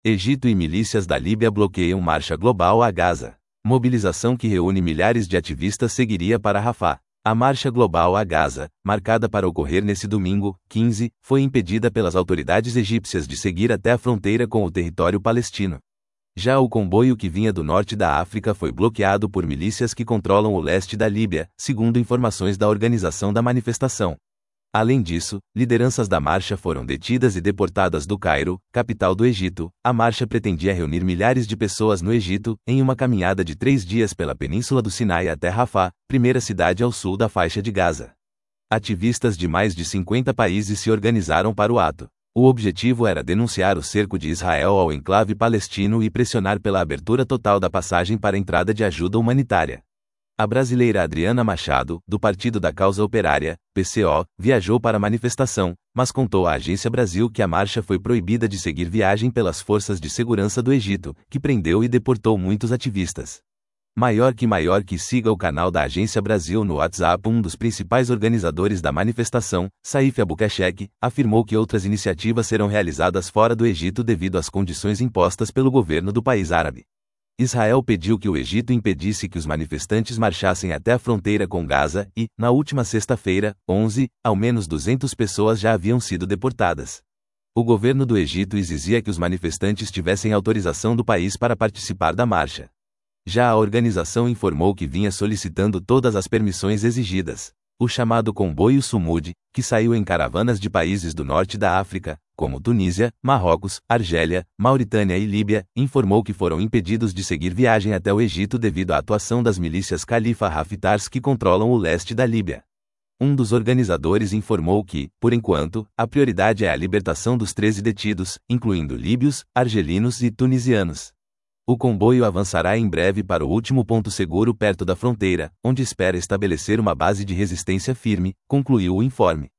Egito e milícias da Líbia bloqueiam marcha global a Gaza. Mobilização que reúne milhares de ativistas seguiria para Rafah. A marcha global a Gaza, marcada para ocorrer nesse domingo, 15, foi impedida pelas autoridades egípcias de seguir até a fronteira com o território palestino. Já o comboio que vinha do norte da África foi bloqueado por milícias que controlam o leste da Líbia, segundo informações da organização da manifestação. Além disso, lideranças da marcha foram detidas e deportadas do Cairo, capital do Egito. A marcha pretendia reunir milhares de pessoas no Egito, em uma caminhada de 3 dias pela península do Sinai até Rafah, primeira cidade ao sul da faixa de Gaza. Ativistas de mais de 50 países se organizaram para o ato. O objetivo era denunciar o cerco de Israel ao enclave palestino e pressionar pela abertura total da passagem para entrada de ajuda humanitária. A brasileira Adriana Machado, do Partido da Causa Operária, PCO, viajou para a manifestação, mas contou à Agência Brasil que a marcha foi proibida de seguir viagem pelas forças de segurança do Egito, que prendeu e deportou muitos ativistas. Maior que siga o canal da Agência Brasil no WhatsApp. Um dos principais organizadores da manifestação, Saif Abukashek, afirmou que outras iniciativas serão realizadas fora do Egito devido às condições impostas pelo governo do país árabe. Israel pediu que o Egito impedisse que os manifestantes marchassem até a fronteira com Gaza e, na última sexta-feira, 11, ao menos 200 pessoas já haviam sido deportadas. O governo do Egito exigia que os manifestantes tivessem autorização do país para participar da marcha. Já a organização informou que vinha solicitando todas as permissões exigidas. O chamado comboio Sumud, que saiu em caravanas de países do norte da África, como Tunísia, Marrocos, Argélia, Mauritânia e Líbia, informou que foram impedidos de seguir viagem até o Egito devido à atuação das milícias Khalifa Haftars que controlam o leste da Líbia. Um dos organizadores informou que, por enquanto, a prioridade é a libertação dos 13 detidos, incluindo líbios, argelinos e tunisianos. O comboio avançará em breve para o último ponto seguro perto da fronteira, onde espera estabelecer uma base de resistência firme, concluiu o informe.